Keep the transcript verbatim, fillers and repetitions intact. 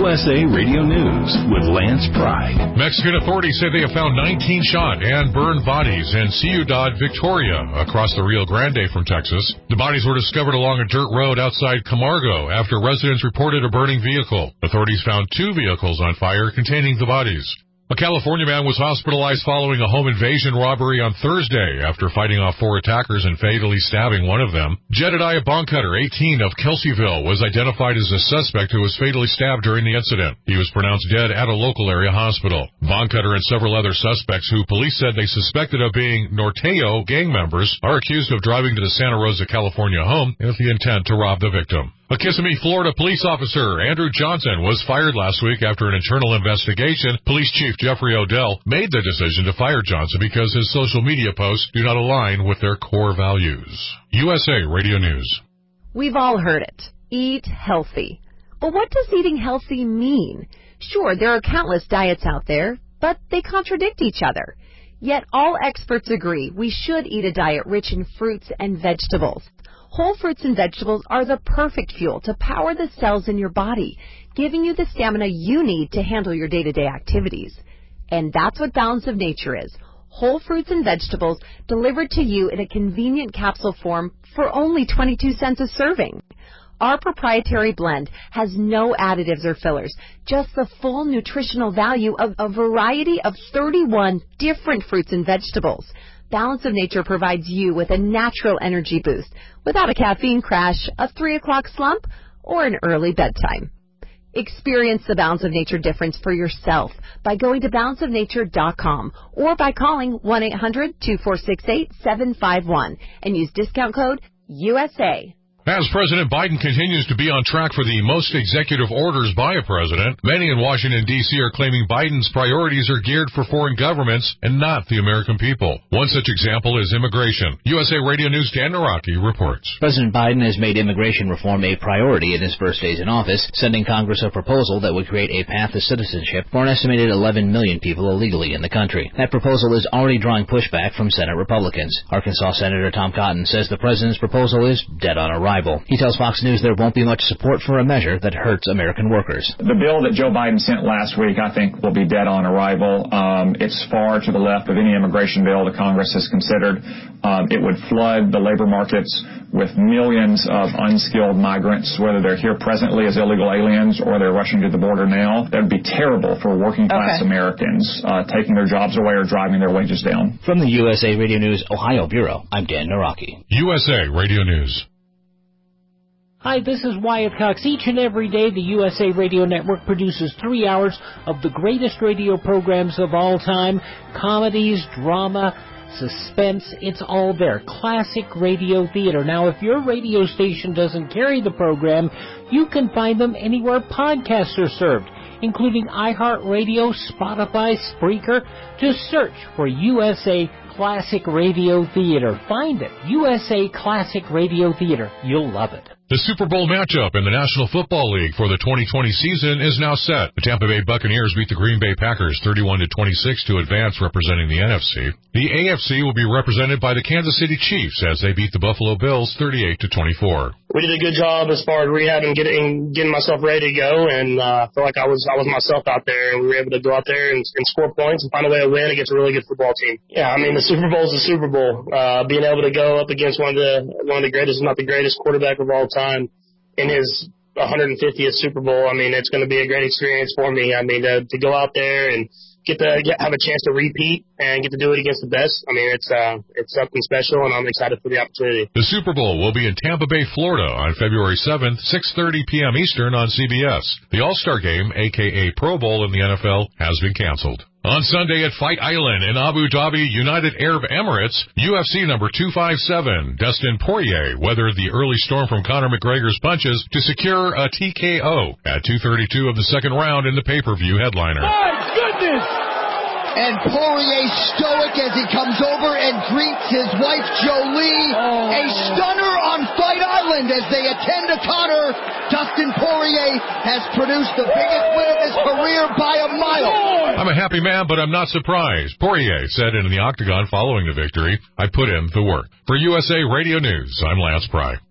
U S A Radio News with Lance Pry. Mexican authorities say they have found nineteen shot and burned bodies in Ciudad Victoria across the Rio Grande from Texas. The bodies were discovered along a dirt road outside Camargo after residents reported a burning vehicle. Authorities found two vehicles on fire containing the bodies. A California man was hospitalized following a home invasion robbery on Thursday after fighting off four attackers and fatally stabbing one of them. Jedediah Boncutter, eighteen, of Kelseyville, was identified as a suspect who was fatally stabbed during the incident. He was pronounced dead at a local area hospital. Boncutter and several other suspects who police said they suspected of being Norteo gang members are accused of driving to the Santa Rosa, California home with the intent to rob the victim. A Kissimmee, Florida police officer, Andrew Johnson, was fired last week after an internal investigation. Police Chief Jeffrey Odell made the decision to fire Johnson because his social media posts do not align with their core values. U S A Radio News. We've all heard it. Eat healthy. But what does eating healthy mean? Sure, there are countless diets out there, but they contradict each other. Yet all experts agree we should eat a diet rich in fruits and vegetables. Whole fruits and vegetables are the perfect fuel to power the cells in your body, giving you the stamina you need to handle your day-to-day activities. And that's what Balance of Nature is. Whole fruits and vegetables delivered to you in a convenient capsule form for only twenty-two cents a serving. Our proprietary blend has no additives or fillers, just the full nutritional value of a variety of thirty-one different fruits and vegetables. Balance of Nature provides you with a natural energy boost without a caffeine crash, a three o'clock slump, or an early bedtime. Experience the Balance of Nature difference for yourself by going to balance of nature dot com or by calling one eight hundred two four six eight seven five one and use discount code U S A. As President Biden continues to be on track for the most executive orders by a president, many in Washington, D C are claiming Biden's priorities are geared for foreign governments and not the American people. One such example is immigration. U S A Radio News' Dan Naraki reports. President Biden has made immigration reform a priority in his first days in office, sending Congress a proposal that would create a path to citizenship for an estimated eleven million people illegally in the country. That proposal is already drawing pushback from Senate Republicans. Arkansas Senator Tom Cotton says the president's proposal is dead on arrival. He tells Fox News there won't be much support for a measure that hurts American workers. The bill that Joe Biden sent last week, I think, will be dead on arrival. Um, it's far to the left of any immigration bill the Congress has considered. Um, it would flood the labor markets with millions of unskilled migrants, whether they're here presently as illegal aliens or they're rushing to the border now. That would be terrible for working-class okay. Americans, uh, taking their jobs away or driving their wages down. From the U S A Radio News Ohio Bureau, I'm Dan Naraki. U S A Radio News. Hi, this is Wyatt Cox. Each and every day, the U S A Radio Network produces three hours of the greatest radio programs of all time. Comedies, drama, suspense, it's all there. Classic radio theater. Now, if your radio station doesn't carry the program, you can find them anywhere podcasts are served, including iHeartRadio, Spotify, Spreaker. Just search for U S A Classic Radio Theater. Find it. U S A Classic Radio Theater. You'll love it. The Super Bowl matchup in the National Football League for the twenty twenty season is now set. The Tampa Bay Buccaneers beat the Green Bay Packers thirty-one to twenty-six to advance, representing the N F C. The A F C will be represented by the Kansas City Chiefs as they beat the Buffalo Bills thirty-eight to twenty-four. We did a good job as far as rehabbing, getting getting myself ready to go, and uh, I feel like I was I was myself out there, and we were able to go out there and, and score points and find a way to win against a really good football team. Yeah, I mean the Super Bowl is the Super Bowl. Uh, being able to go up against one of the one of the greatest, if not the greatest, quarterback of all time in his one hundred fiftieth Super Bowl, I mean, it's going to be a great experience for me. I mean, to, to go out there and get to get, have a chance to repeat and get to do it against the best, I mean, it's uh, it's something special, and I'm excited for the opportunity. The Super Bowl will be in Tampa Bay, Florida on February seventh, six thirty p.m. Eastern on C B S. The All-Star Game, a k a. Pro Bowl in the N F L, has been canceled. On Sunday at Fight Island in Abu Dhabi, United Arab Emirates, U F C number two fifty-seven, Dustin Poirier weathered the early storm from Conor McGregor's punches to secure a T K O at two thirty-two of the second round in the pay-per-view headliner. My goodness! And Poirier stoic as he comes over and greets his wife Jolie. Oh. A stunner on Fight Island as they attend to Conor. Dustin Poirier has produced the biggest win of his career by a mile. I'm a happy man, but I'm not surprised. Poirier said in the octagon following the victory, I put in the work. For U S A Radio News, I'm Lance Pry.